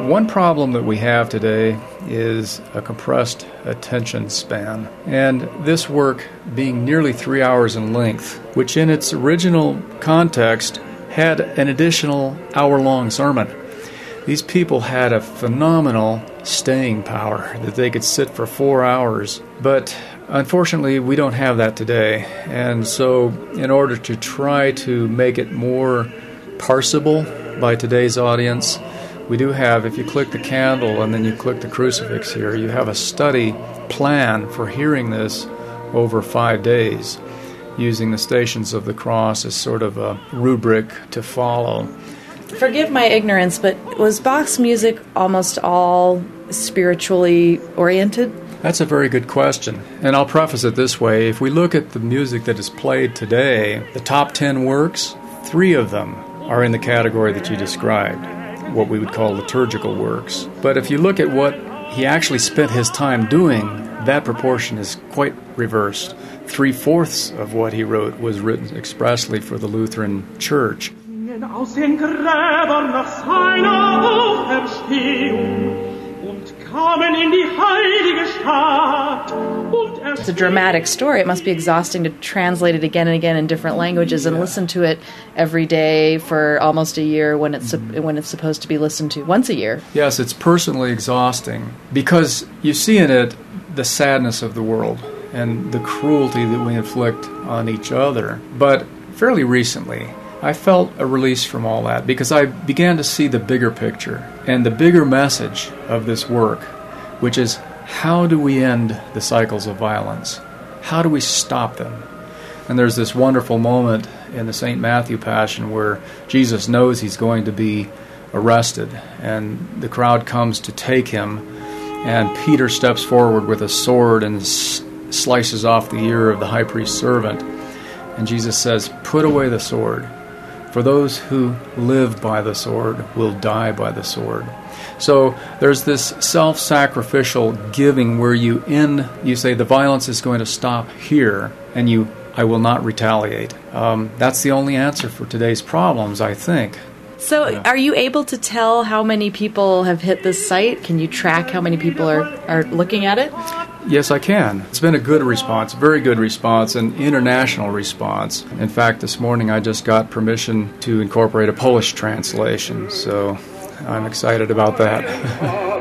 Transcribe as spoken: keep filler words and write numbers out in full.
One problem that we have today is a compressed attention span. And this work being nearly three hours in length, which in its original context had an additional hour-long sermon. These people had a phenomenal staying power that they could sit for four hours. But unfortunately, we don't have that today. And so in order to try to make it more parsable by today's audience, we do have, if you click the candle and then you click the crucifix here, you have a study plan for hearing this over five days, using the Stations of the Cross as sort of a rubric to follow. Forgive my ignorance, but was Bach's music almost all spiritually oriented? That's a very good question, and I'll preface it this way. If we look at the music that is played today, the top ten works, three of them are in the category that you described, what we would call liturgical works. But if you look at what he actually spent his time doing, that proportion is quite reversed. Three-fourths of what he wrote was written expressly for the Lutheran Church. Aus den Gräbern nach seiner Auferstehung und kamen in die heilige Stadt. It's a dramatic story. It must be exhausting to translate it again and again in different languages and yeah. listen to it every day for almost a year when it's mm-hmm. when it's supposed to be listened to once a year. Yes, it's personally exhausting because you see in it the sadness of the world and the cruelty that we inflict on each other. But fairly recently, I felt a release from all that because I began to see the bigger picture and the bigger message of this work, which is how do we end the cycles of violence? How do we stop them? And there's this wonderful moment in the Saint Matthew Passion where Jesus knows he's going to be arrested and the crowd comes to take him, and Peter steps forward with a sword and s- slices off the ear of the high priest's servant. And Jesus says, "Put away the sword. For those who live by the sword will die by the sword." So there's this self-sacrificial giving where you end, you say the violence is going to stop here, and you, I will not retaliate. Um, that's the only answer for today's problems, I think. So yeah. Are you able to tell how many people have hit this site? Can you track how many people are, are looking at it? Yes, I can. It's been a good response, very good response, an international response. In fact, this morning I just got permission to incorporate a Polish translation, so I'm excited about that.